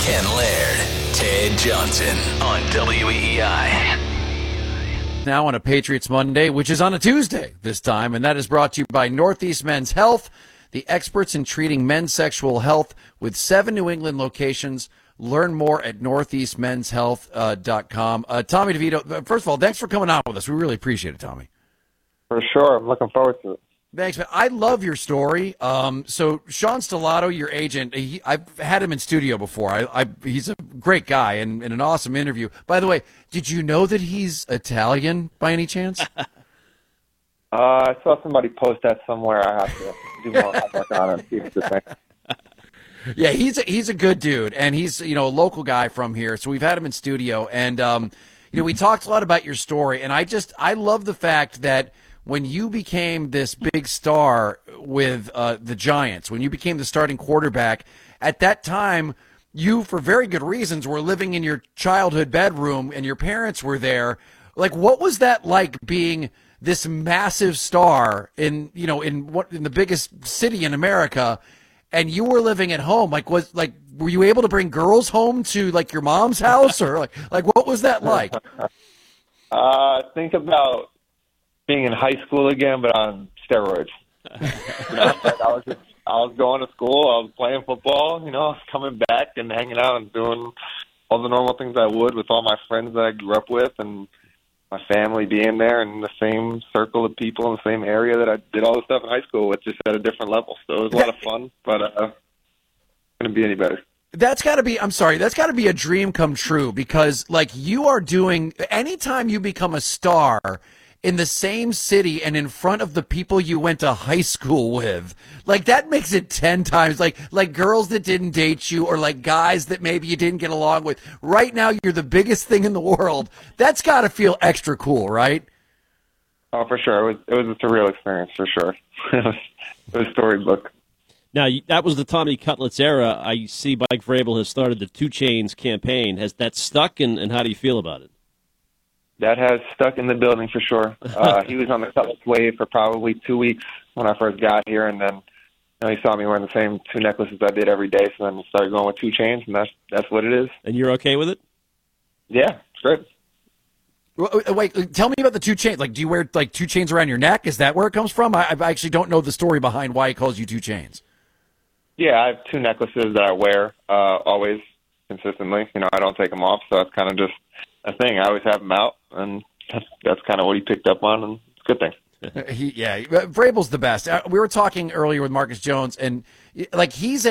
Ken Laird, Ted Johnson on WEEI. Now on a Patriots Monday, which is on a Tuesday this time, and that is brought to you by Northeast Men's Health, the experts in treating men's sexual health with 7 New England locations. Learn more at northeastmenshealth.com. Tommy DeVito, first of all, thanks for coming on with us. We really appreciate it, Tommy. For sure. I'm looking forward to it. Thanks, man. I love your story. So Sean Stellato, your agent, I've had him in studio before. He's a great guy and an awesome interview. By the way, did you know that he's Italian by any chance? I saw somebody post that somewhere. I have to do more homework on it. See if it's the thing. Yeah, he's a good dude, and he's a local guy from here. So we've had him in studio, and we talked a lot about your story, and I love the fact that when you became this big star with the Giants, when you became the starting quarterback, at that time, you, for very good reasons, were living in your childhood bedroom and your parents were there. Like, what was that like being this massive star in the biggest city in America, and you were living at home? Were you able to bring girls home to your mom's house, or like what was that like? Think about being in high school again, but on steroids. I was going to school, I was playing football, I was coming back and hanging out and doing all the normal things I would with all my friends that I grew up with, and my family being there in the same circle of people in the same area that I did all the stuff in high school with, just at a different level. So it was a lot of fun, but couldn't be any better. That's got to be a dream come true, because you are doing, anytime you become a star in the same city and in front of the people you went to high school with, that makes it 10 times, like girls that didn't date you, or guys that maybe you didn't get along with. Right now, you're the biggest thing in the world. That's got to feel extra cool, right? Oh, for sure. It was a surreal experience, for sure. It was storybook. Now, that was the Tommy Cutlets era. I see Mike Vrabel has started the 2 Chainz campaign. Has that stuck, and how do you feel about it? That has stuck in the building for sure. He was on the Cutlets wave for probably 2 weeks when I first got here, and then he saw me wearing the same 2 necklaces I did every day, so then he started going with 2 Chainz, and that's what it is. And you're okay with it? Yeah, it's great. Wait, tell me about the 2 Chainz. Do you wear 2 chains around your neck? Is that where it comes from? I actually don't know the story behind why he calls you 2 Chainz. Yeah, I have 2 necklaces that I wear always consistently. I don't take them off, so it's kind of just a thing. I always have them out, and that's kind of what he picked up on, and it's a good thing. Vrabel's the best. We were talking earlier with Marcus Jones, and he's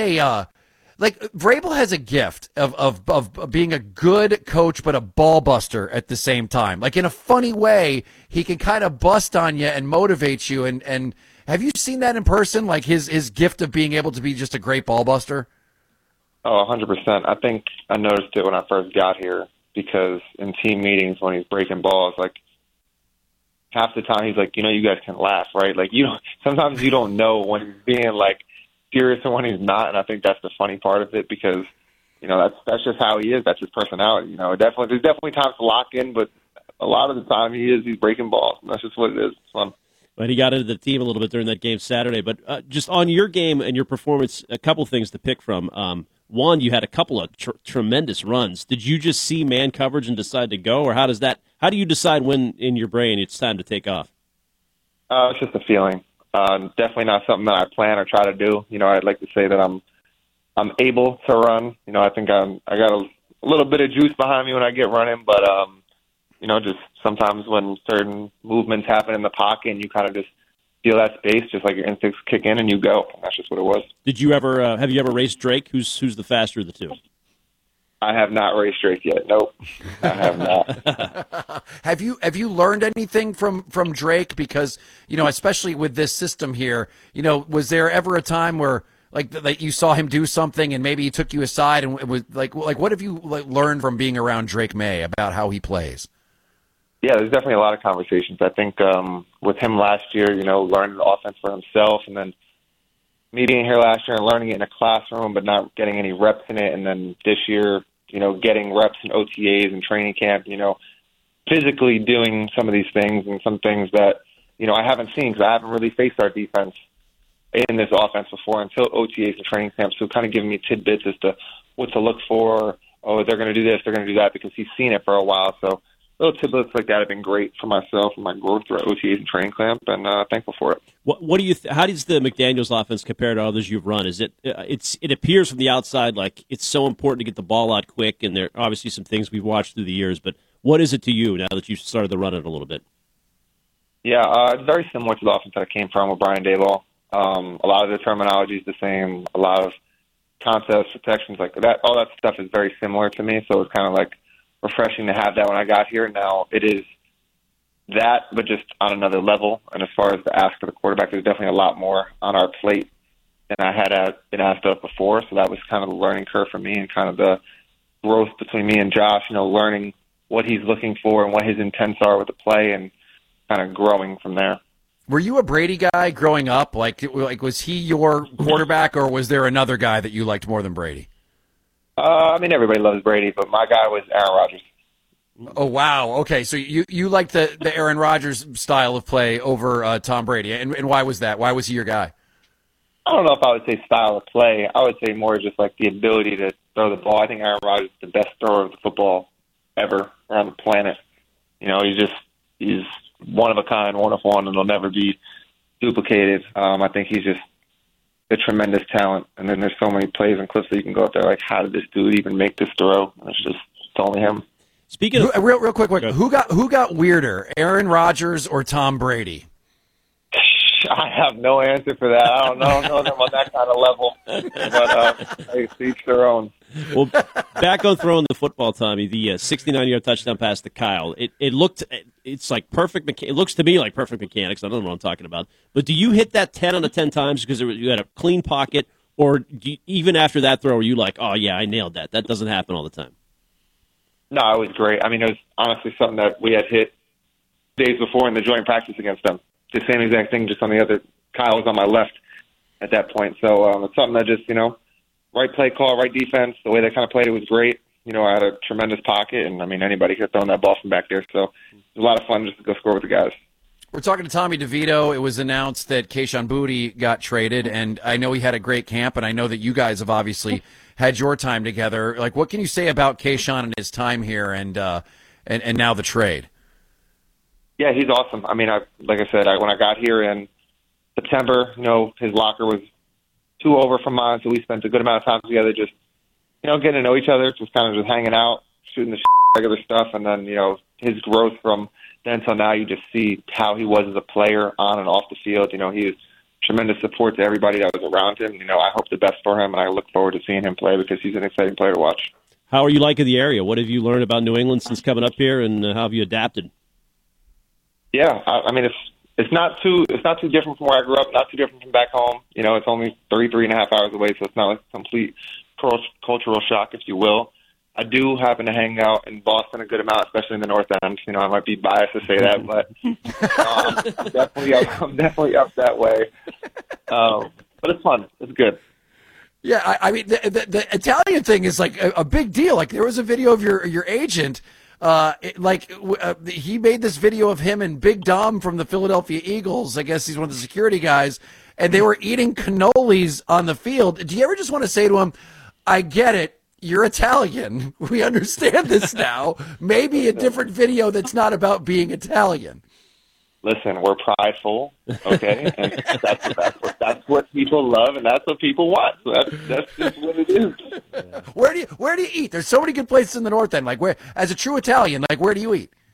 Vrabel has a gift of being a good coach but a ball buster at the same time. In a funny way, he can kind of bust on you and motivate you. And have you seen that in person? His gift of being able to be just a great ball buster? Oh, 100%. I think I noticed it when I first got here, because in team meetings when he's breaking balls, half the time he's like, you guys can laugh, right? Sometimes you don't know when he's being serious and when he's not, and I think that's the funny part of it, because that's just how he is. That's his personality. There's definitely times to lock in, but a lot of the time he's breaking balls, and that's just what it is. It's fun. But he got into the team a little bit during that game Saturday. But just on your game and your performance, a couple things to pick from. One, you had a couple of tremendous runs. Did you just see man coverage and decide to go, or how do you decide when in your brain it's time to take off? It's just a feeling. Definitely not something that I plan or try to do. I'd like to say that I'm able to run. I think I got a little bit of juice behind me when I get running, but just sometimes when certain movements happen in the pocket and you kind of just feel that space, just like your instincts kick in and you go. And that's just what it was. Did you ever have you ever raced Drake? Who's the faster of the two? I have not raced Drake yet. Nope, I have not. Have you learned anything from Drake? Because especially with this system here, was there ever a time where you saw him do something and maybe he took you aside and it was what have you learned from being around Drake May about how he plays? Yeah, there's definitely a lot of conversations. I think with him last year, learning the offense for himself, and then meeting here last year and learning it in a classroom but not getting any reps in it, and then this year, getting reps in OTAs and training camp, physically doing some of these things and some things that, I haven't seen because I haven't really faced our defense in this offense before until OTAs and training camp. So kind of giving me tidbits as to what to look for. Oh, they're going to do this, they're going to do that, because he's seen it for a while. So little tidbits like that have been great for myself and my growth throughout OTAs and training camp, and thankful for it. What do you? How does the McDaniels offense compare to others you've run? Is it? It appears from the outside like it's so important to get the ball out quick, and there are obviously some things we've watched through the years. But what is it to you now that you've started to run it a little bit? Yeah, it's very similar to the offense that I came from with Brian Daboll. A lot of the terminology is the same. A lot of concepts, protections, like that. All that stuff is very similar to me. So it's kind of like refreshing to have that when I got here. Now it is that, but just on another level. And as far as the ask of the quarterback, there's definitely a lot more on our plate than I had been asked of before. So that was kind of the learning curve for me, and kind of the growth between me and Josh, learning what he's looking for and what his intents are with the play, and kind of growing from there. Were you a Brady guy growing up? Like was he your quarterback, or was there another guy that you liked more than Brady? I mean, everybody loves Brady, but my guy was Aaron Rodgers. Oh, wow. Okay, so you liked the Aaron Rodgers style of play over Tom Brady, and why was that? Why was he your guy? I don't know if I would say style of play. I would say more just like the ability to throw the ball. I think Aaron Rodgers is the best thrower of the football ever on the planet. He's one of a kind, one of one, and he'll never be duplicated. I think he's just a tremendous talent. And then there's so many plays and clips that you can go up there like, how did this dude even make this throw? And it's only him. Speaking of real quick, who got weirder, Aaron Rodgers or Tom Brady? I have no answer for that. I don't know them on that kind of level, but hey, each their own. Well, back on throwing the football, Tommy, the 69-yard touchdown pass to Kyle. It's like perfect. It looks to me like perfect mechanics. I don't know what I'm talking about. But do you hit that 10 out of 10 times because you had a clean pocket, or even after that throw, are you like, oh yeah, I nailed that? That doesn't happen all the time. No, it was great. I mean, it was honestly something that we had hit days before in the joint practice against them. The same exact thing, just on the other. Kyle was on my left at that point. So it's something that just, right play call, right defense. The way they kind of played it was great. I had a tremendous pocket, and, I mean, anybody could have thrown that ball from back there. So it was a lot of fun just to go score with the guys. We're talking to Tommy DeVito. It was announced that Kayshon Boutte got traded, and I know he had a great camp, and I know that you guys have obviously had your time together. Like, what can you say about Kayshon and his time here and now the trade? Yeah, he's awesome. I mean, like I said, when I got here in September, his locker was 2 over from mine, so we spent a good amount of time together just, getting to know each other, just kind of just hanging out, shooting the regular stuff, and then, his growth from then till now, you just see how he was as a player on and off the field. He was tremendous support to everybody that was around him. I hope the best for him, and I look forward to seeing him play because he's an exciting player to watch. How are you liking the area? What have you learned about New England since coming up here, and how have you adapted? Yeah, I mean, it's not too different from where I grew up, not too different from back home. It's only 3.5 hours away, so it's not like a complete cultural shock, if you will. I do happen to hang out in Boston a good amount, especially in the North End. I might be biased to say that, but I'm definitely up that way. But it's fun. It's good. Yeah, I mean, the Italian thing is like a big deal. Like, there was a video of your agent. He made this video of him and Big Dom from the Philadelphia Eagles. I guess he's one of the security guys, and they were eating cannolis on the field. Do you ever just want to say to him, I get it, you're Italian. We understand this now. Maybe a different video that's not about being Italian. Listen, we're prideful, okay? And that's what people love, and that's what people want. So that's just what it is. Where do you eat? There's so many good places in the North End. Like, where, as a true Italian, like, where do you eat?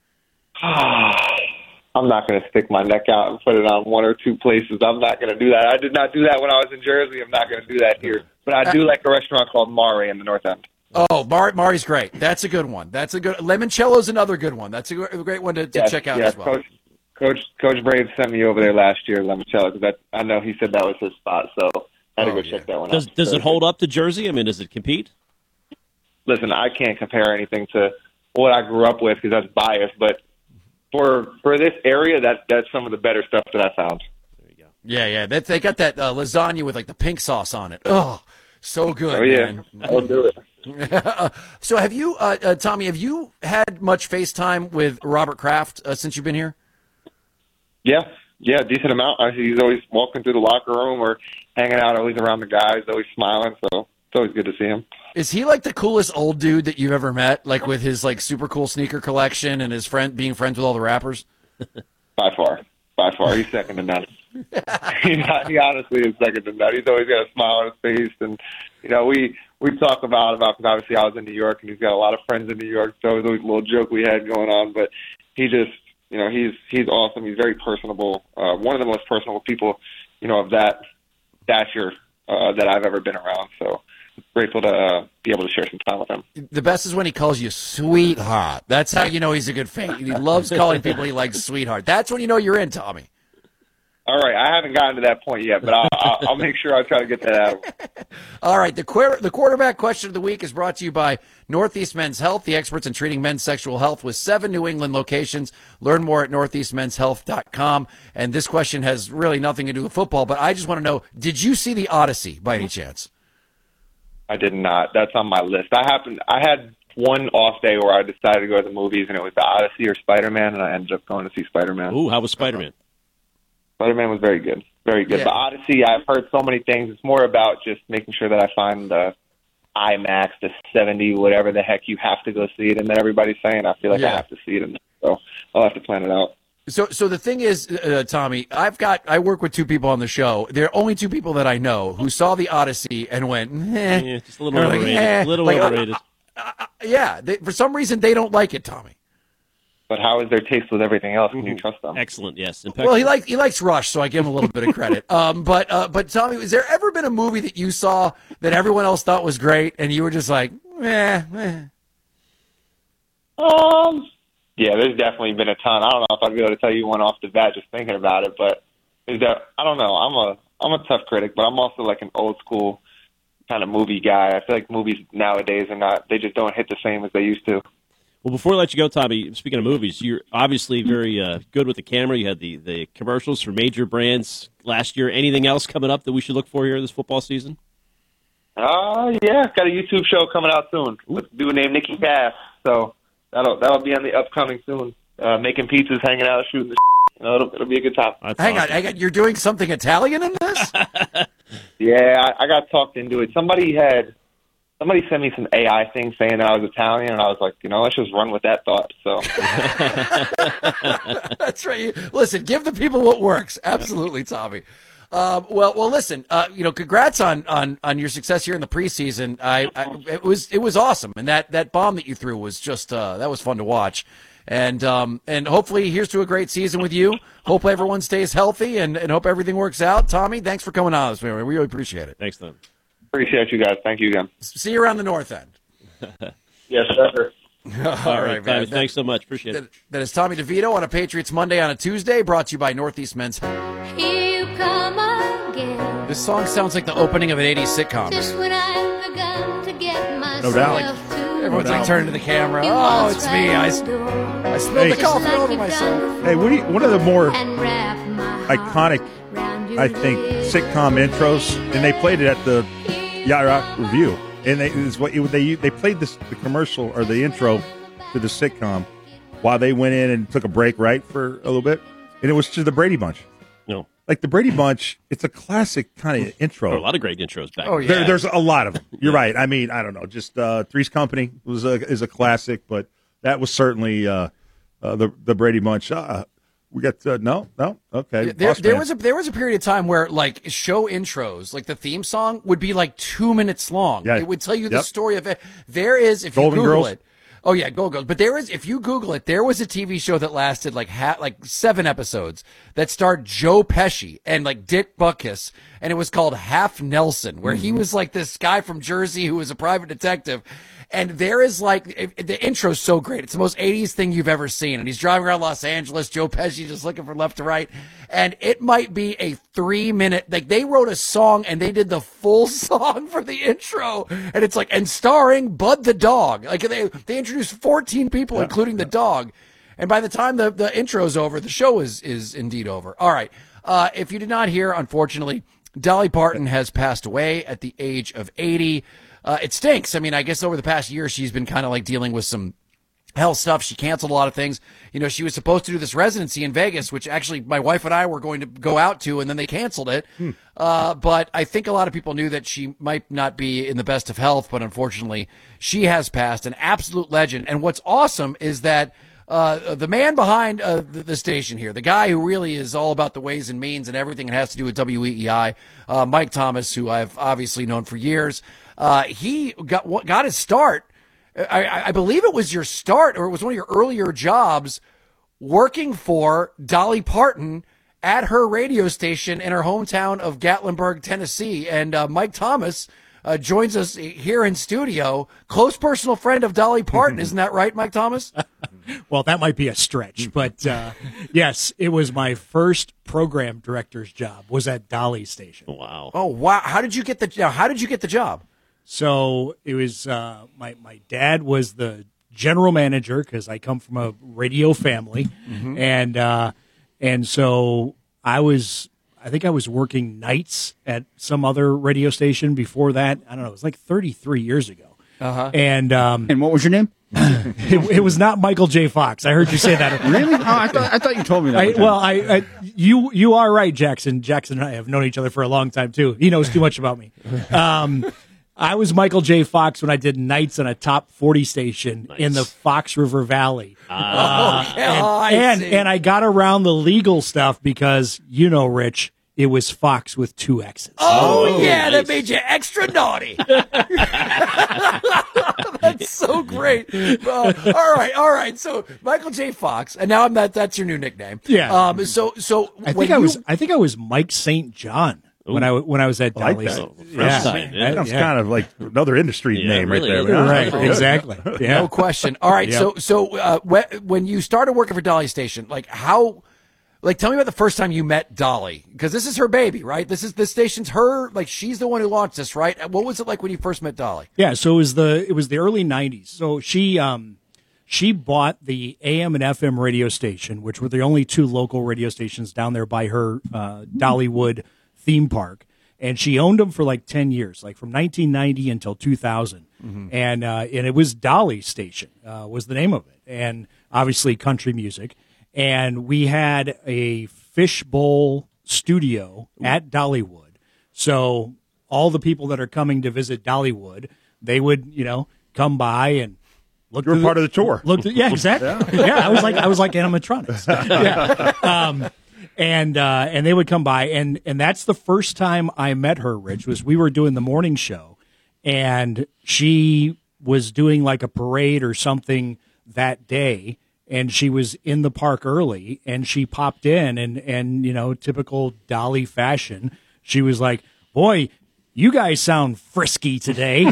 I'm not going to stick my neck out and put it on 1 or 2 places. I'm not going to do that. I did not do that when I was in Jersey. I'm not going to do that here. But I do like a restaurant called Mare in the North End. Oh, Mari's great. That's a good one. Limoncello's another good one. That's a great one to check out as well. Coach Brave sent me over there last year, Limoncello, because I know he said that was his spot, so I had to go check that one out. Does it hold up to Jersey? I mean, does it compete? Listen, I can't compare anything to what I grew up with because that's biased, but for this area, that's some of the better stuff that I found. There you go. Yeah. They got that lasagna with like the pink sauce on it. Oh, so good. Oh yeah, man. I'll do it. So have you, Tommy? Have you had much FaceTime with Robert Kraft since you've been here? Yeah, decent amount. He's always walking through the locker room or hanging out, always around the guys, always smiling. So it's always good to see him. Is he like the coolest old dude that you've ever met? Like with his like super cool sneaker collection and his being friends with all the rappers? By far, he's second to none. he honestly is second to none. He's always got a smile on his face, and we talk about because obviously I was in New York, and he's got a lot of friends in New York, so it was always a little joke we had going on. But he just, he's awesome. He's very personable. One of the most personable people, of that stature that I've ever been around. So grateful to be able to share some time with him. The best is when he calls you sweetheart. That's how you know he's a good fan. He loves calling people he likes sweetheart. That's when you know you're in, Tommy. All right, I haven't gotten to that point yet, but I'll make sure I try to get that out. All right, the quarterback question of the week is brought to you by Northeast Men's Health, the experts in treating men's sexual health with 7 New England locations. Learn more at northeastmenshealth.com. And this question has really nothing to do with football, but I just want to know, did you see The Odyssey by any chance? I did not. That's on my list. I had one off day where I decided to go to the movies, and it was The Odyssey or Spider-Man, and I ended up going to see Spider-Man. Ooh, how was Spider-Man? Spider-Man was very good. Very good. Yeah. The Odyssey, I've heard so many things. It's more about just making sure that I find the IMAX, the 70, whatever the heck you have to go see it, and then everybody's saying I feel like I have to see it, so I'll have to plan it out. So the thing is, Tommy, I work with 2 people on the show. There are only 2 people that I know who saw The Odyssey and went, Yeah, just a little overrated. For some reason they don't like it, Tommy. But how is their taste with everything else? Can you trust them? Excellent, yes. Impeccable. Well, he likes Rush, so I give him a little bit of credit. But Tommy, has there ever been a movie that you saw that everyone else thought was great, and you were just like, eh? Yeah, there's definitely been a ton. I don't know if I'd be able to tell you one off the bat just thinking about it, but I don't know. I'm a tough critic, but I'm also like an old school kind of movie guy. I feel like movies nowadays they just don't hit the same as they used to. Well, before I let you go, Tommy, speaking of movies, you're obviously very good with the camera. You had the commercials for major brands last year. Anything else coming up that we should look for here this football season? Yeah, got a YouTube show coming out soon. Let's do a name Nikki Cass. So that'll be on the upcoming soon. Making pizzas, hanging out, shooting the it'll be a good time. Hang on, you're doing something Italian in this? Yeah, I got talked into it. Somebody sent me some AI thing saying that I was Italian, and I was like, let's just run with that thought. So that's right. Listen, give the people what works. Absolutely, Tommy. Well, listen. Congrats on your success here in the preseason. It was awesome, and that bomb that you threw was just that was fun to watch. And hopefully here's to a great season with you. Hope everyone stays healthy, and hope everything works out. Tommy, thanks for coming on this. We really appreciate it. Thanks, Tom. Appreciate you guys. Thank you again. See you around the north end. Yes, sir. All right, man. Tommy, thanks so much. Appreciate it. That is Tommy DeVito on a Patriots Monday on a Tuesday, brought to you by Northeast Men's Health. Here you come again. This song sounds like the opening of an 80s sitcom. Just when I've begun to get myself No doubt. Everyone's like turning to the camera. Oh, it's me. I spilled the coffee over myself. Hey, one of the more iconic, I think, sitcom intros, and they played it at the Yacht Rock Review, and they played the commercial or the intro to the sitcom while they went in and took a break, right, for a little bit, and it was to the Brady Bunch. No, like the Brady Bunch, it's a classic kind of intro. There are a lot of great intros back. Oh yeah, there's a lot of them. You're right. I mean, I don't know, just Three's Company is a classic, but that was certainly the Brady Bunch. We got no. Okay. There was a period of time where like show intros, like the theme song, would be like 2 minutes long. Yeah. It would tell you the story of it. There is, if Golden you Google Girls. it. Oh yeah, Golden Girls. But there is, if you Google it, there was a TV show that lasted like 7 episodes that starred Joe Pesci and like Dick Butkus, and it was called Half Nelson, where he was like this guy from Jersey who was a private detective. And there is like, the intro's so great. It's the most 80s thing you've ever seen. And he's driving around Los Angeles, Joe Pesci just looking from left to right. And it might be a 3-minute, like they wrote a song and they did the full song for the intro. And it's like, and starring Bud the dog. Like they introduced 14 people, including the dog. And by the time the intro's over, the show is indeed over. All right. If you did not hear, unfortunately, Dolly Parton has passed away at the age of 80. It stinks. I mean, I guess over the past year, she's been kind of like dealing with some health stuff. She canceled a lot of things. You know, she was supposed to do this residency in Vegas, which actually my wife and I were going to go out to, and then they canceled it. But I think a lot of people knew that she might not be in the best of health, but unfortunately she has passed. An absolute legend. And what's awesome is that the man behind the station here, the guy who really is all about the ways and means and everything that has to do with WEEI, Mike Thomas, who I've obviously known for years, he got his start. I believe it was your start, or it was one of your earlier jobs, working for Dolly Parton at her radio station in her hometown of Gatlinburg, Tennessee. And Mike Thomas joins us here in studio. Close personal friend of Dolly Parton. Isn't that right, Mike Thomas? Well, that might be a stretch, but yes, it was my first program director's job, was at Dolly Station. Wow. Oh, wow. How did you get the job? So it was my dad was the general manager, because I come from a radio family, and so I think I was working nights at some other radio station before that. I don't know, it was like 33 years ago. And what was your name? it was not Michael J. Fox. I heard you say that. Really? Oh, I thought you told me that. You are right, Jackson. Jackson and I have known each other for a long time too. He knows too much about me. I was Michael J. Fox when I did nights on a top 40 station in the Fox River Valley. And I got around the legal stuff because, you know, Rich, it was Fox with 2 X's. Oh yeah, that made you extra naughty. That's so great. All right. So Michael J. Fox, and now that's your new nickname. Yeah. So I think I was Mike St. John when I was at I like Dolly's. that. Sounds kind of like another industry name really right there. Right, exactly. Yeah. No question. All right. Yep. So when you started working for Dolly Station, tell me about the first time you met Dolly, because this is her baby, right? This station's her, she's the one who launched this, right? What was it like when you first met Dolly? Yeah, so it was the early 90s. So she bought the AM and FM radio station, which were the only 2 local radio stations down there by her Dollywood theme park, and she owned them for like 10 years, like from 1990 until 2000. And it was Dolly Station was the name of it, and obviously country music. And we had a fishbowl studio at Dollywood. So all the people that are coming to visit Dollywood, they would, come by and look. You were part of the tour. Yeah, exactly. Yeah, I was like animatronics. Yeah. And they would come by, and that's the first time I met her, Rich, was we were doing the morning show, and she was doing like a parade or something that day. And she was in the park early, and she popped in, and typical Dolly fashion, she was like, "Boy, you guys sound frisky today."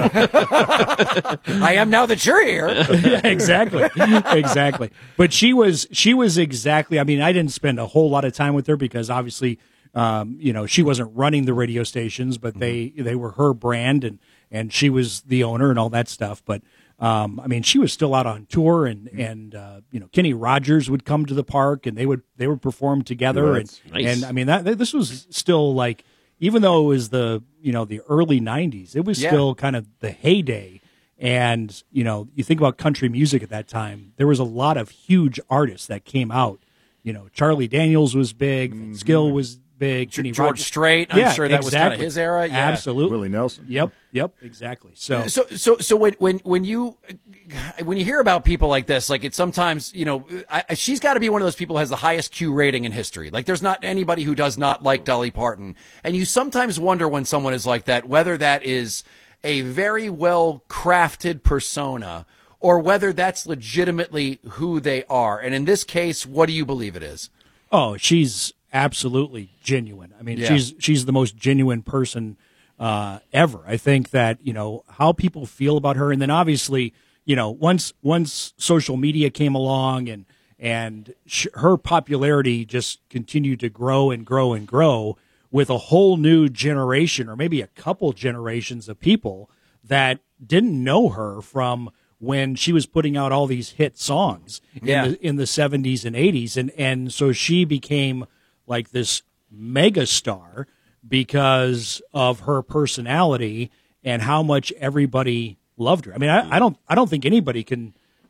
I am now that you're here. Yeah, exactly. But she was exactly. I mean, I didn't spend a whole lot of time with her because obviously, she wasn't running the radio stations, but they were her brand, and she was the owner and all that stuff. But she was still out on tour, and Kenny Rogers would come to the park, and they would perform together, Nice. This was still like, even though it was the early 90s, it was still kind of the heyday. And you think about country music at that time, there was a lot of huge artists that came out. Charlie Daniels was big, Skill was big, Kenny George Rogers. Strait. I'm sure that was kind of his era. Yeah. Absolutely, Willie Nelson. Yep, exactly. So when you hear about people like this, like, it's sometimes, she's got to be one of those people who has the highest Q rating in history. Like, there's not anybody who does not like Dolly Parton. And you sometimes wonder when someone is like that, whether that is a very well crafted persona or whether that's legitimately who they are. And in this case, what do you believe it is? Oh, she's absolutely genuine. I mean, she's the most genuine person ever. I think that, how people feel about her. And then obviously, once social media came along and her popularity just continued to grow and grow and grow with a whole new generation, or maybe a couple generations of people that didn't know her from when she was putting out all these hit songs in the 70s and 80s. And so she became like this mega star because of her personality and how much everybody loved her. I mean, I don't think anybody can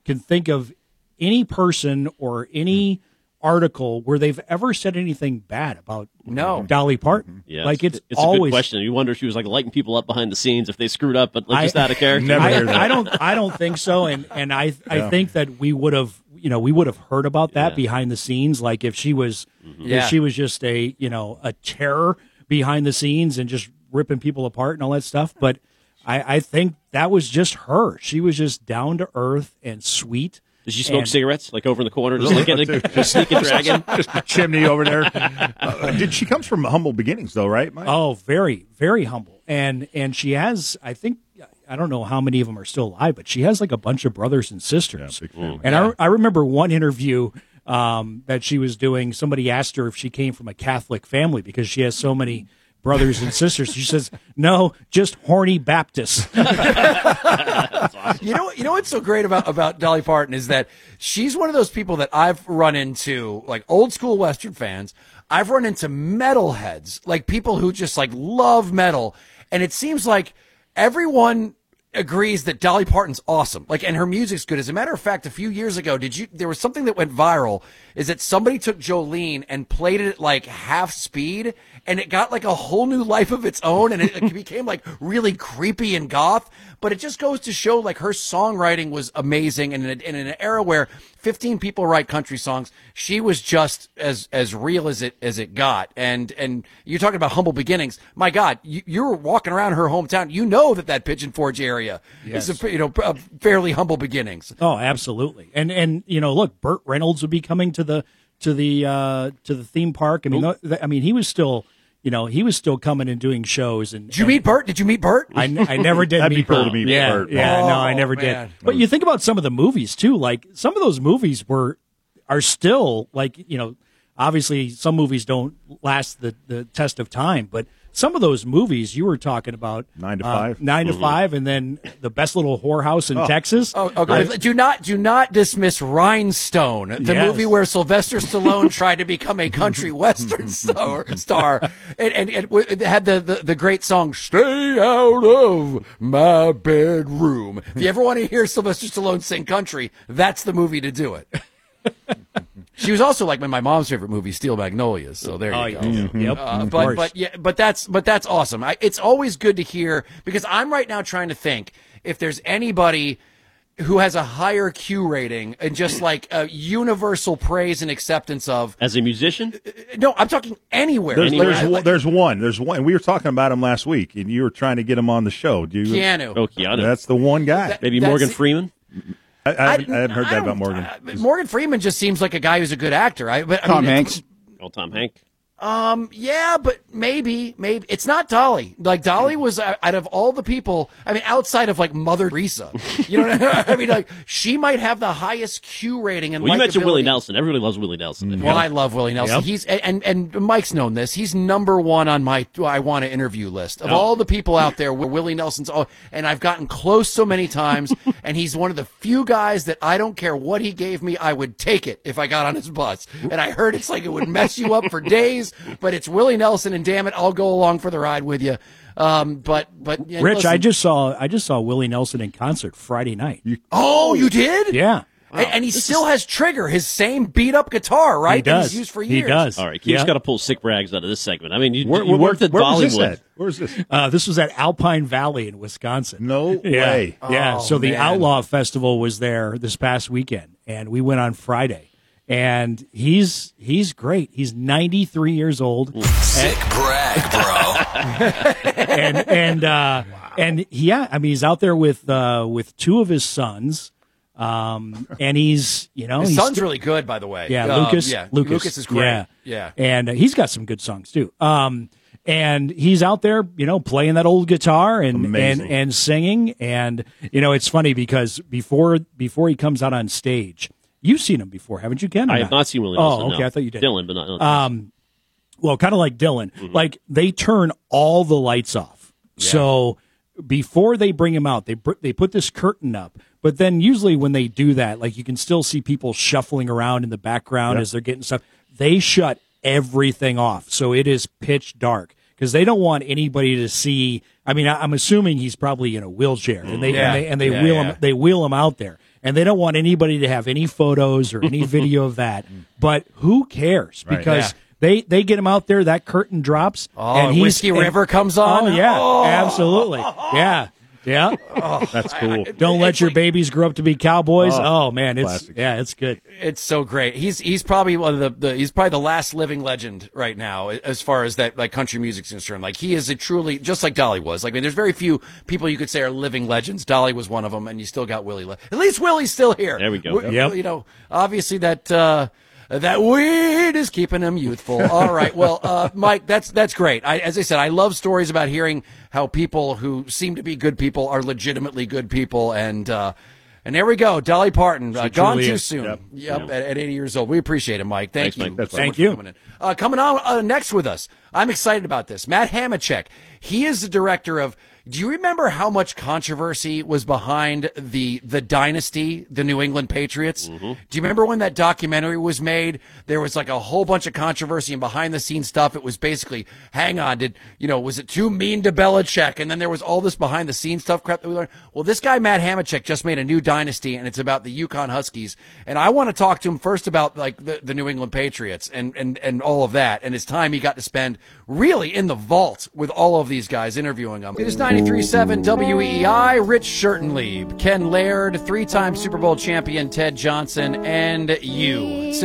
can think of any person or any article where they've ever said anything bad about Dolly Parton. Yeah, like it's a always good question. You wonder if she was like lighting people up behind the scenes if they screwed up, but like, just out of character. I don't think so. And I think that we would have heard about that behind the scenes. Like if she was just a terror behind the scenes and just ripping people apart and all that stuff. But I think that was just her. She was just down to earth and sweet. Did she smoke cigarettes, like over in the corner, just sneaking dragging? Just a chimney over there. She comes from humble beginnings, though, right, Mike? Oh, very, very humble. And she has, I think, I don't know how many of them are still alive, but she has like a bunch of brothers and sisters. And I remember one interview that she was doing, somebody asked her if she came from a Catholic family because she has so many brothers and sisters. She says, no, just horny Baptists. You know what's so great about Dolly Parton is that she's one of those people that I've run into, like old school Western fans. I've run into metalheads, like people who just like love metal. And it seems like everyone agrees that Dolly Parton's awesome. Like, and her music's good. As a matter of fact, a few years ago, there was something that went viral, is that somebody took Jolene and played it at like half speed, and it got like a whole new life of its own, and it became like really creepy and goth. But it just goes to show like her songwriting was amazing, and in an era where 15 people write country songs, she was just as real as it got. And you're talking about humble beginnings. My God, you're walking around her hometown. You know that Pigeon Forge area is a fairly humble beginnings. Oh, absolutely. And look, Burt Reynolds would be coming to the theme park. I mean, he was still. He was still coming and doing shows. And did you meet Burt? Did you meet Burt? I never did. That'd be cool to meet Burt. Yeah, no, I never did. But you think about some of the movies too. Like some of those movies are still like obviously some movies don't last the test of time, but some of those movies you were talking about 9 to 5, 9 to 5, and then The Best Little Whorehouse in Texas. Oh, okay. Do not dismiss Rhinestone, the movie where Sylvester Stallone tried to become a country western star, and it had the great song "Stay Out of My Bedroom." If you ever want to hear Sylvester Stallone sing country, that's the movie to do it. She was also like my mom's favorite movie, Steel Magnolias. So there you go. Yep. But that's awesome. It's always good to hear, because I'm right now trying to think if there's anybody who has a higher Q rating and just like a universal praise and acceptance of as a musician. No, I'm talking anywhere. There's one. And we were talking about him last week, and you were trying to get him on the show. Keanu. Oh, Keanu. That's the one guy. Maybe Morgan Freeman. I haven't heard that about Morgan. Morgan Freeman just seems like a guy who's a good actor. Tom Hanks. Oh, Tom Hanks. Yeah, but maybe it's not Dolly. Like Dolly was out of all the people. I mean, outside of like Mother Teresa, you know what I mean? Like she might have the highest Q rating and. Well, you mentioned Willie Nelson. Everybody loves Willie Nelson. Well, I love Willie Nelson. Yep. He's and Mike's known this. He's number one on my I want to interview list of all the people out there. Where Willie Nelson's, and I've gotten close so many times, and he's one of the few guys that I don't care what he gave me, I would take it if I got on his bus. And I heard it's like it would mess you up for days. But it's Willie Nelson, and damn it, I'll go along for the ride with you. But Rich, listen. I just saw Willie Nelson in concert Friday night. You did? Yeah. Wow. And he still has Trigger, his same beat up guitar, right? He does. That he's used for years. He does. All right, Keith's got to pull sick rags out of this segment. I mean, you where worked at Bollywood. Where's this? This was at Alpine Valley in Wisconsin. No way. Yeah. Oh, so the man. Outlaw Festival was there this past weekend, and we went on Friday. And he's great. He's 93 years old. Sick brag, bro. and he's out there with two of his sons. And he's his son's really good, by the way. Yeah, Lucas. Lucas is great. Yeah. And he's got some good songs too. And he's out there, playing that old guitar and singing. And it's funny because before he comes out on stage. You've seen him before, haven't you, Ken? I have not seen Willie Nelson. Oh, okay. No. I thought you did. Dylan, but not. Well, kind of like Dylan. Mm-hmm. Like they turn all the lights off. Yeah. So before they bring him out, they put this curtain up. But then usually when they do that, like you can still see people shuffling around in the background as they're getting stuff. They shut everything off, so it is pitch dark because they don't want anybody to see. I mean, I'm assuming he's probably in a wheelchair, and they wheel him out there. and they don't want anybody to have any photos or any video of that. But who cares? Because they get him out there, that curtain drops, and Whiskey River comes on. Oh yeah, absolutely, yeah. Yeah, that's cool. Don't let your babies grow up to be cowboys. Oh man, it's good. It's so great. He's probably one of he's probably the last living legend right now as far as that like country music's concerned. Like he is a truly, just like Dolly was. Like, I mean, there's very few people you could say are living legends. Dolly was one of them, and you still got Willie. At least Willie's still here. There we go. You know, obviously that weed is keeping him youthful. All right. Well, Mike, that's great. As I said, I love stories about hearing how people who seem to be good people are legitimately good people. And there we go. Dolly Parton, gone too soon. Yep. At 80 years old. We appreciate it, Mike. Thank you. Mike. Thank you. Coming in. Coming on next with us. I'm excited about this. Matt Hamachek. He is the director of, do you remember how much controversy was behind the Dynasty, the New England Patriots? Mm-hmm. Do you remember when that documentary was made? There was like a whole bunch of controversy and behind the scenes stuff. It was basically, hang on, was it too mean to Belichick? And then there was all this behind the scenes stuff crap that we learned. Well, this guy, Matt Hamachek, just made a new Dynasty, and it's about the Yukon Huskies. And I want to talk to him first about like the New England Patriots and all of that, and his time he got to spend really in the vault with all of these guys, interviewing them. It is 93.7 WEEI, Rich Schertenlieb, Ken Laird, 3-time Super Bowl champion Ted Johnson, and you.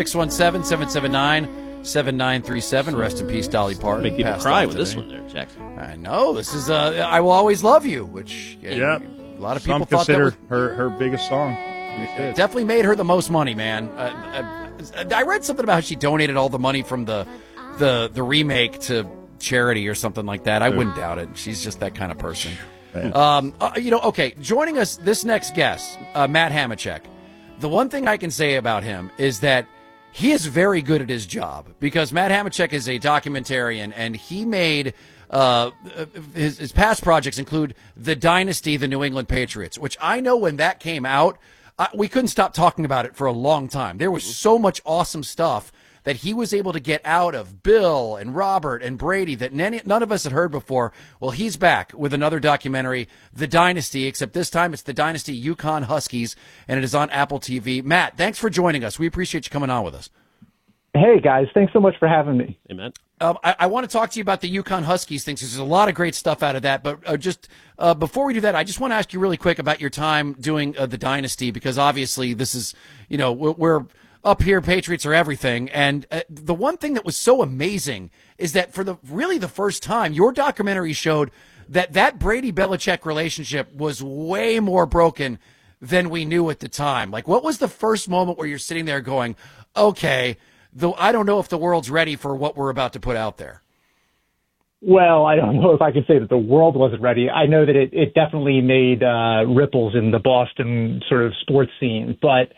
617-779-7937. Rest in peace, Dolly Parton. Make people cry with this one there, Jackson. I know. This is I Will Always Love You, which a lot of people Some thought consider that was her biggest song. definitely made her the most money, man. I read something about how she donated all the money from the remake to charity or something like that. I wouldn't doubt it. She's just that kind of person. Okay, joining us, this next guest, Matt Hamachek. The one thing I can say about him is that he is very good at his job, because Matt Hamachek is a documentarian, and he made his past projects include The Dynasty, the New England Patriots, which I know when that came out, we couldn't stop talking about it for a long time. There was so much awesome stuff that he was able to get out of Bill and Robert and Brady that none of us had heard before. Well, he's back with another documentary, The Dynasty, except this time it's The Dynasty Yukon Huskies, and it is on Apple TV. Matt, thanks for joining us. We appreciate you coming on with us. Hey, guys. Thanks so much for having me. Hey, Matt. I want to talk to you about the Yukon Huskies things, because there's a lot of great stuff out of that. But before we do that, I just want to ask you really quick about your time doing The Dynasty, because obviously this is, we're up here, Patriots are everything. And the one thing that was so amazing is that for the first time, your documentary showed that Brady-Belichick relationship was way more broken than we knew at the time. Like, what was the first moment where you're sitting there going, okay, though I don't know if the world's ready for what we're about to put out there? Well, I don't know if I can say that the world wasn't ready. I know that it definitely made ripples in the Boston sort of sports scene. But,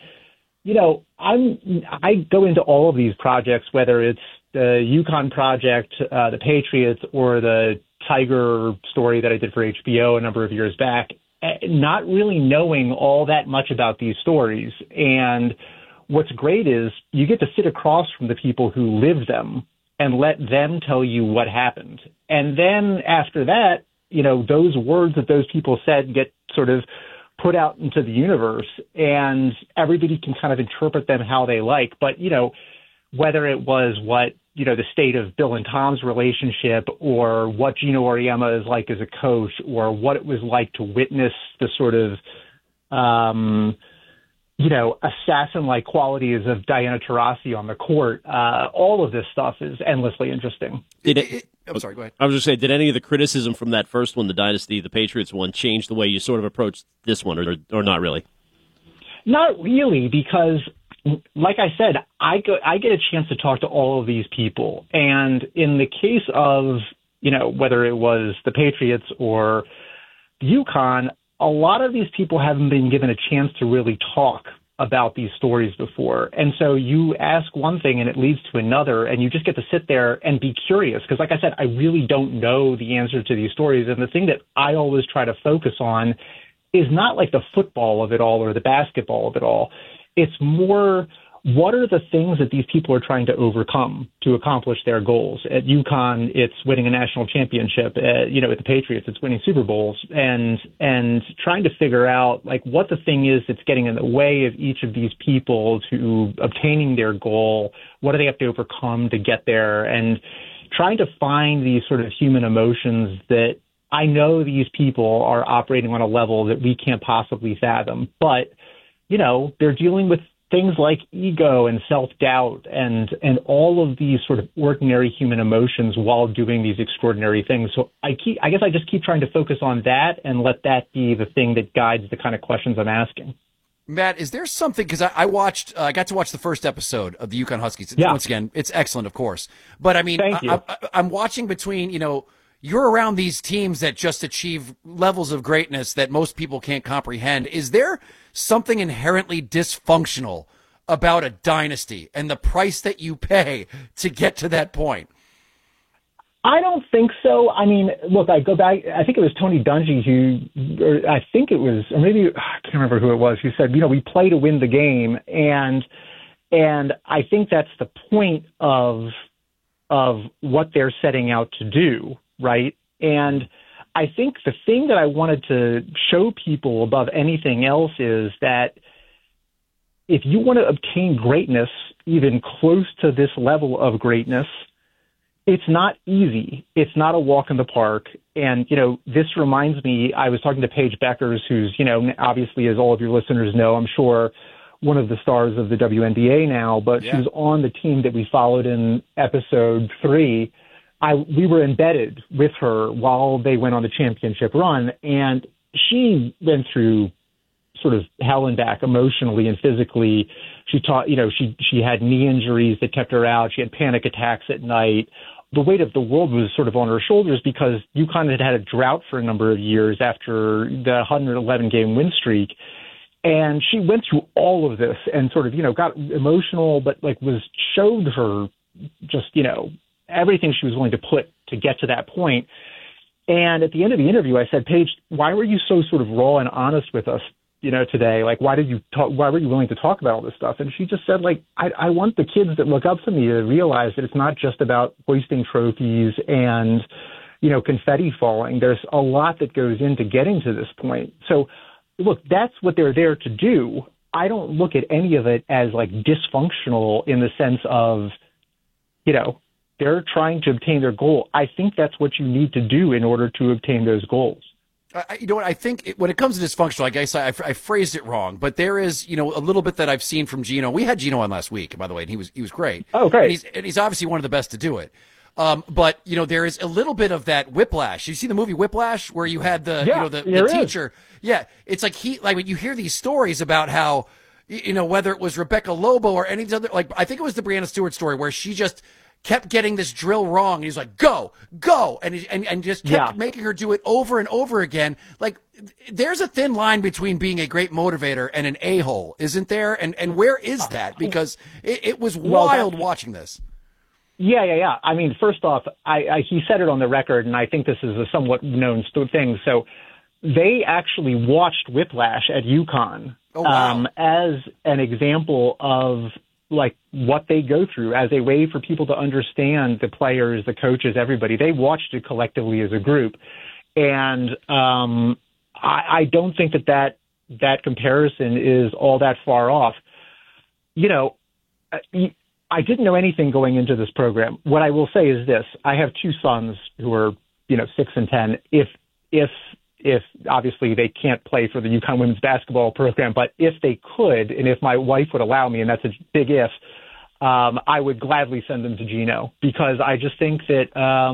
I go into all of these projects, whether it's the Yukon project, the Patriots, or the Tiger story that I did for HBO a number of years back, not really knowing all that much about these stories. And what's great is you get to sit across from the people who lived them and let them tell you what happened. And then after that, those words that those people said get sort of put out into the universe, and everybody can kind of interpret them how they like. But, whether it was what, the state of Bill and Tom's relationship, or what Gino Auriemma is like as a coach, or what it was like to witness the sort of, assassin-like qualities of Diana Taurasi on the court, all of this stuff is endlessly interesting. I'm sorry, go ahead. I was just saying, did any of the criticism from that first one, the Dynasty, the Patriots one, change the way you sort of approached this one, or not really? Not really, because, like I said, I get a chance to talk to all of these people. And in the case of, whether it was the Patriots or the Yukon, a lot of these people haven't been given a chance to really talk about these stories before. And so you ask one thing and it leads to another, and you just get to sit there and be curious. Because like I said, I really don't know the answer to these stories. And the thing that I always try to focus on is not like the football of it all or the basketball of it all. It's more what are the things that these people are trying to overcome to accomplish their goals? At UConn, it's winning a national championship. At the Patriots, it's winning Super Bowls, and trying to figure out like what the thing is that's getting in the way of each of these people to obtaining their goal. What do they have to overcome to get there? And trying to find these sort of human emotions that I know these people are operating on a level that we can't possibly fathom, but they're dealing with things like ego and self-doubt and all of these sort of ordinary human emotions while doing these extraordinary things. So I guess I just keep trying to focus on that and let that be the thing that guides the kind of questions I'm asking. Matt, is there something, because I got to watch the first episode of the UConn Huskies. Yeah. Once again, it's excellent, of course. But I mean, I'm watching between, you're around these teams that just achieve levels of greatness that most people can't comprehend. Is there something inherently dysfunctional about a dynasty and the price that you pay to get to that point? I don't think so. I mean, look, I go back, I think it was Tony Dungy I can't remember who it was, who said, we play to win the game. And I think that's the point of what they're setting out to do, right? And I think the thing that I wanted to show people above anything else is that if you want to obtain greatness, even close to this level of greatness, it's not easy. It's not a walk in the park. And, this reminds me, I was talking to Paige Beckers, who's, obviously, as all of your listeners know, I'm sure, one of the stars of the WNBA now, but she was on the team that we followed in episode 3. We were embedded with her while they went on the championship run, and she went through sort of hell and back emotionally and physically. She she had knee injuries that kept her out. She had panic attacks at night. The weight of the world was sort of on her shoulders because UConn had a drought for a number of years after the 111-game win streak. And she went through all of this and sort of, got emotional, but showed her just, everything she was willing to put to get to that point. And at the end of the interview, I said, Paige, why were you so sort of raw and honest with us, today? Like, why were you willing to talk about all this stuff? And she just said, I want the kids that look up to me to realize that it's not just about hoisting trophies and, confetti falling. There's a lot that goes into getting to this point. So, look, that's what they're there to do. I don't look at any of it as dysfunctional in the sense of, they're trying to obtain their goal. I think that's what you need to do in order to obtain those goals. You know what? I think when it comes to dysfunctional, I guess I phrased it wrong, but there is, a little bit that I've seen from Gino. We had Gino on last week, by the way, and he was great. Oh, great. And he's obviously one of the best to do it. But there is a little bit of that whiplash. You see the movie Whiplash, where you had the teacher. Yeah, it's when you hear these stories about how, whether it was Rebecca Lobo or any other, I think it was the Brianna Stewart story where she just kept getting this drill wrong. And he's like, go, and just kept making her do it over and over again. There's a thin line between being a great motivator and an a-hole, isn't there? And where is that? Because it was wild watching this. Yeah. I mean, first off, he said it on the record, and I think this is a somewhat known thing. So they actually watched Whiplash at UConn as an example of what they go through, as a way for people to understand the players, the coaches, everybody. They watched it collectively as a group. And I don't think that comparison is all that far off. I didn't know anything going into this program. What I will say is this. I have two sons who are, 6 and 10. If obviously they can't play for the UConn women's basketball program, but if they could, and if my wife would allow me, and that's a big if, I would gladly send them to Gino, because I just think that,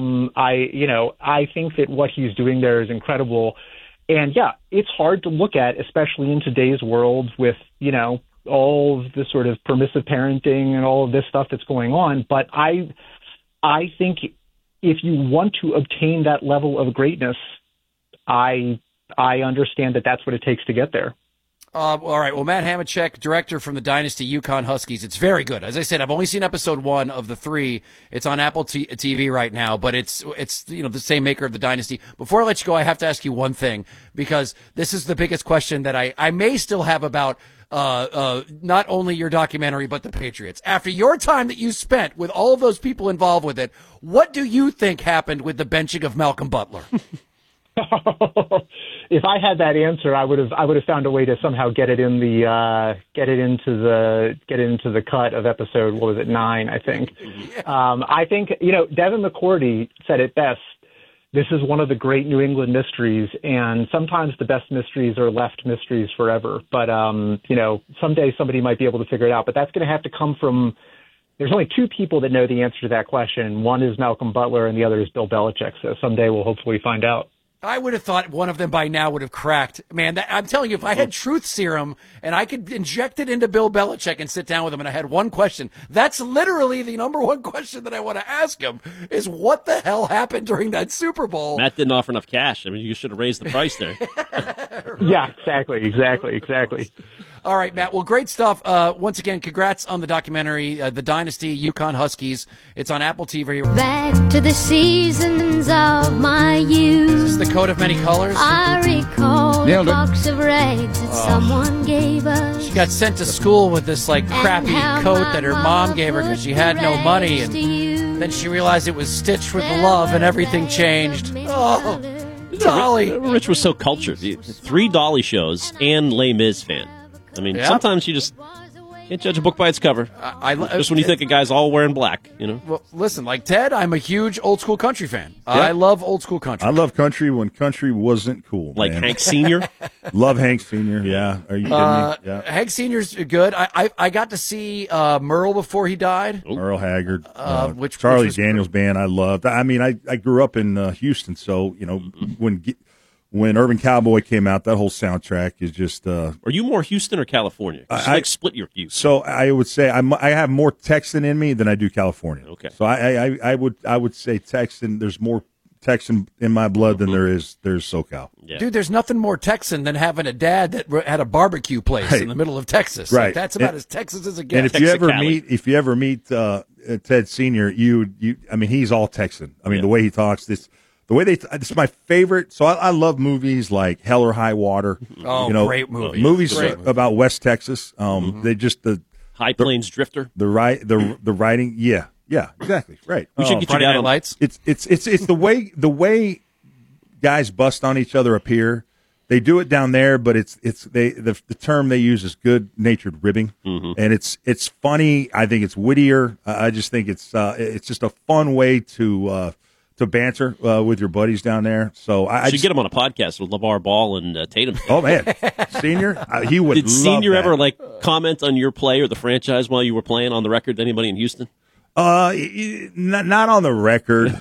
I think that what he's doing there is incredible. And it's hard to look at, especially in today's world with, all of the sort of permissive parenting and all of this stuff that's going on. But I think if you want to obtain that level of greatness, I understand that that's what it takes to get there. All right. Well, Matt Hamachek, director from the Dynasty UConn Huskies. It's very good. As I said, I've only seen episode 1 of the 3. It's on Apple TV right now, but it's the same maker of the Dynasty. Before I let you go, I have to ask you one thing, because this is the biggest question that I may still have about not only your documentary, but the Patriots. After your time that you spent with all of those people involved with it, what do you think happened with the benching of Malcolm Butler? If I had that answer, I would have found a way to somehow get it into the cut of episode, what was it, 9, I think. I think, Devin McCourty said it best. This is one of the great New England mysteries, and sometimes the best mysteries are left mysteries forever. But someday somebody might be able to figure it out. But that's going to have to come from. There's only 2 people that know the answer to that question. One is Malcolm Butler, and the other is Bill Belichick. So someday we'll hopefully find out. I would have thought one of them by now would have cracked. Man, I'm telling you, if I had truth serum and I could inject it into Bill Belichick and sit down with him and I had one question, that's literally the number one question that I want to ask him is what the hell happened during that Super Bowl? Matt didn't offer enough cash. I mean, you should have raised the price there. Yeah, exactly. All right, Matt. Well, great stuff. Once again, congrats on the documentary, The Dynasty, UConn Huskies. It's on Apple TV. Back to the seasons of my youth. Is this the coat of many colors? I recall a box of rags that someone gave us. She got sent to school with this crappy coat that her mom gave her because she had no money, and then she realized it was stitched with love, and everything changed. Oh, Dolly. Rich was so cultured. 3 Dolly shows and Les Mis fan. I mean, sometimes you just can't judge a book by its cover. Just when you think a guy's all wearing black, Well, listen, like Ted, I'm a huge old school country fan. Yeah. I love old school country. I love country when country wasn't cool. Like Hank Sr.? Love Hank Sr., yeah. Are you kidding me? Yeah. Hank Sr.'s good. I got to see Merle before he died. Merle Haggard. Which Charlie was Daniels Band I loved. I mean, I grew up in Houston, so, when Urban Cowboy came out, that whole soundtrack is just. Are you more Houston or California? Split your views. So I would say I have more Texan in me than I do California. Okay. So I would say Texan. There's more Texan in my blood than there's SoCal. Yeah. Dude, there's nothing more Texan than having a dad that had a barbecue place in the middle of Texas. Right. That's about as Texas as it gets. And if you ever meet Ted Sr., he's all Texan. I mean, the way he talks, this is my favorite. So I love movies like Hell or High Water. Oh, great movie. Movies about West Texas. They just High Plains Drifter. The writing. Yeah, exactly. Right. We should get you down on Lights. It's the way guys bust on each other up here. They do it down there, but the term they use is good natured ribbing, and it's funny. I think it's wittier. I just think it's just a fun way to banter with your buddies down there. So I should get him on a podcast with LeVar Ball and Tatum. Oh man, Senior, he would. Did Senior that. ever comment on your play or the franchise while you were playing on the record to anybody in Houston? Not on the record.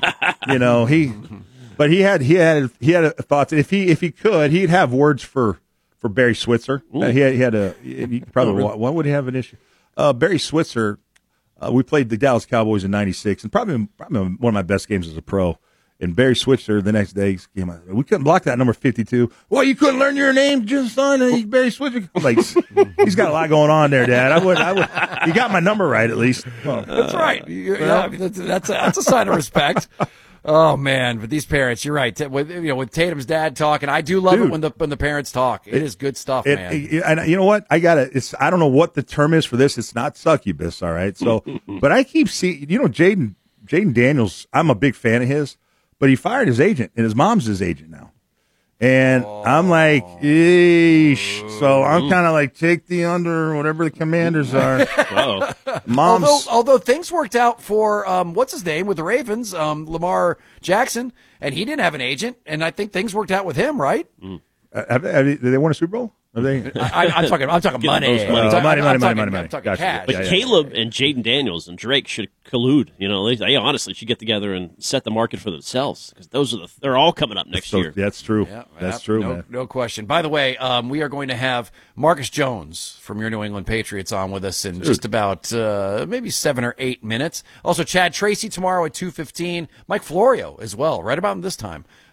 But he had thoughts. If he could, he'd have words for Barry Switzer. He probably what would he have an issue? Barry Switzer. We played the Dallas Cowboys in '96, and probably one of my best games as a pro. And Barry Switzer the next day came out. We couldn't block that number 52. Well, you couldn't learn your name, just son. He's Barry Switzer. He's got a lot going on there, Dad. I would. You got my number right at least. Well, that's right. That's a sign of respect. Oh man, but these parents, you're right. With Tatum's dad talking, I do love it when the parents talk. It is good stuff, man. And you know what? I don't know what the term is for this. It's not succubus, all right. So, but I keep seeing, Jaden Daniels. I'm a big fan of his, but he fired his agent, and his mom's his agent now. And I'm like, eesh. So I'm kind of like, take the under, whatever the commanders are. Mom's. Although things worked out for, what's his name with the Ravens, Lamar Jackson, and he didn't have an agent, and I think things worked out with him, right? Did they win a Super Bowl? I'm talking money. I'm talking cash. But Caleb and Jaden Daniels and Drake should collude. They honestly should get together and set the market for themselves because they're all coming up next year. That's true. Yeah, that's true, man. No question. By the way, we are going to have Marcus Jones from your New England Patriots on with us in just about maybe 7 or 8 minutes. Also, Chad Tracy tomorrow at 2:15. Mike Florio as well, right about this time.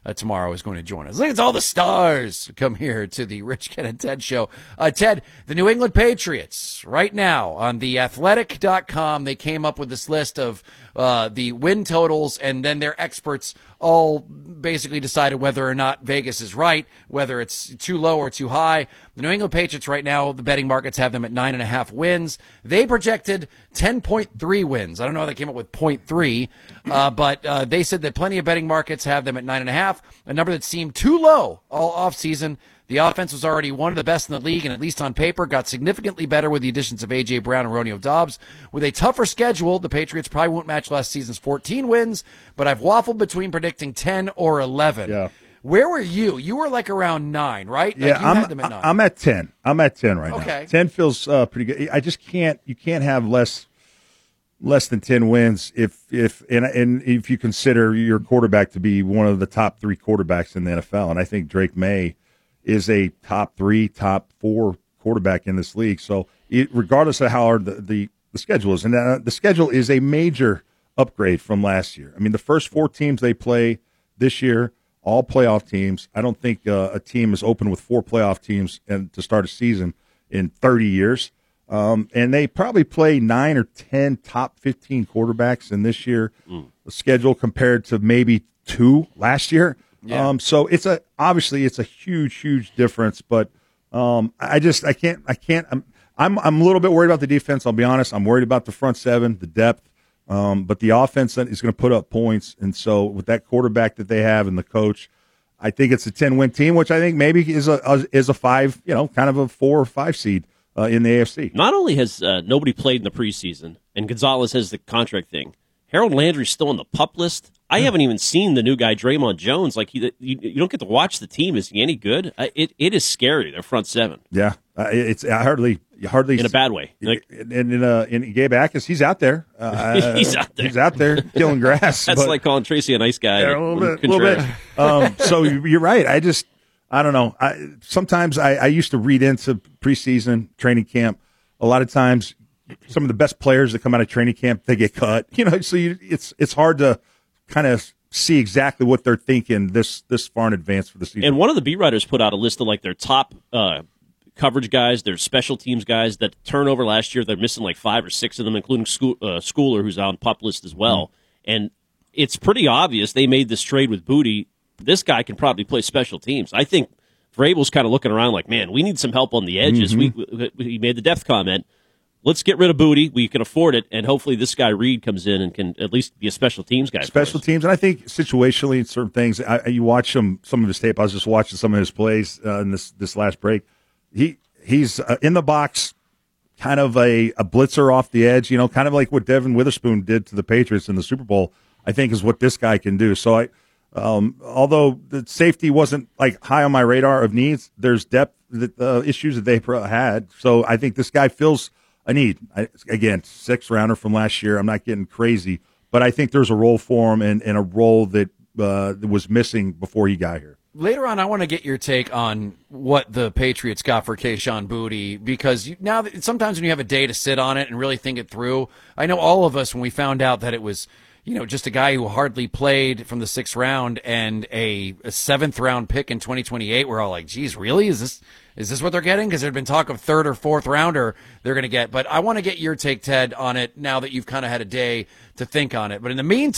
tomorrow is going to join us. Look, it's all the stars come here to the Rich, Ken, and Ted show. Ted, the New England Patriots, right now on theathletic.com, they came up with this list of the win totals, and then their experts all basically decided whether or not Vegas is right, whether it's too low or too high. The New England Patriots right now, the betting markets have them at 9.5 wins. They projected 10.3 wins. I don't know how they came up with 0.3, but they said that plenty of betting markets have them at 9.5, a number that seemed too low all offseason. The offense was already one of the best in the league, and at least on paper, got significantly better with the additions of A.J. Brown and Romeo Doubs. With a tougher schedule, the Patriots probably won't match last season's 14 wins, but I've waffled between predicting 10 or 11. Yeah. Where were you? You were like around 9, right? Yeah, like you had them at 9. I'm at 10. I'm at 10 right now. Okay. 10 feels pretty good. I just can't. You can't have less than 10 wins if you consider your quarterback to be one of the top 3 quarterbacks in the NFL, and I think Drake May is a top 3, top 4 quarterback in this league. So regardless of how hard the schedule is, and the schedule is a major upgrade from last year. I mean, the first 4 teams they play this year, all playoff teams. I don't think a team is open with 4 playoff teams and to start a season in 30 years. And they probably play 9 or 10 top 15 quarterbacks in this year schedule compared to maybe 2 last year. Yeah. So obviously it's a huge difference, but I'm a little bit worried about the defense. I'll be honest. I'm worried about the front 7, the depth, but the offense is going to put up points. And so with that quarterback that they have and the coach, I think it's a 10-win team, which I think maybe is a 5, kind of a 4 or 5 seed in the AFC. Not only has nobody played in the preseason, and Gonzalez has the contract thing, Harold Landry's still on the PUP list. I haven't even seen the new guy, Draymond Jones. Like you don't get to watch the team. Is he any good? It is scary. Their front 7. Yeah, it's hardly in a bad way. Like, in Gabe Akis, he's out there. He's out there. He's out there killing grass. That's like calling Tracy a nice guy. Yeah, a little bit. So you're right. I don't know. Sometimes I used to read into preseason training camp. A lot of times, some of the best players that come out of training camp, they get cut. So it's hard to kind of see exactly what they're thinking this far in advance for the season. And one of the beat writers put out a list of like their top coverage guys, their special teams guys that turnover last year. They're missing like 5 or 6 of them, including Schooler, who's on PUP list as well. And it's pretty obvious they made this trade with Booty. This guy can probably play special teams. I think Vrabel's kind of looking around like, man, we need some help on the edges. We made the depth comment. Let's get rid of Booty. We can afford it, and hopefully this guy Reed comes in and can at least be a special teams guy. Special teams, and I think situationally, certain things. You watch some of his tape. I was just watching some of his plays in this last break. He's in the box, kind of a blitzer off the edge. Kind of like what Devin Witherspoon did to the Patriots in the Super Bowl. I think is what this guy can do. So although the safety wasn't like high on my radar of needs, there's depth issues that they had. So I think this guy fills a need. Again, 6th rounder from last year. I'm not getting crazy, but I think there's a role for him and a role that was missing before he got here. Later on, I want to get your take on what the Patriots got for Kayshon Boutte, because sometimes when you have a day to sit on it and really think it through, I know all of us, when we found out that it was just a guy who hardly played from the 6th round and a 7th round pick in 2028, we're all like, geez, really? Is this what they're getting? Because there'd been talk of 3rd or 4th rounder they're going to get. But I want to get your take, Ted, on it now that you've kind of had a day to think on it. But in the meantime,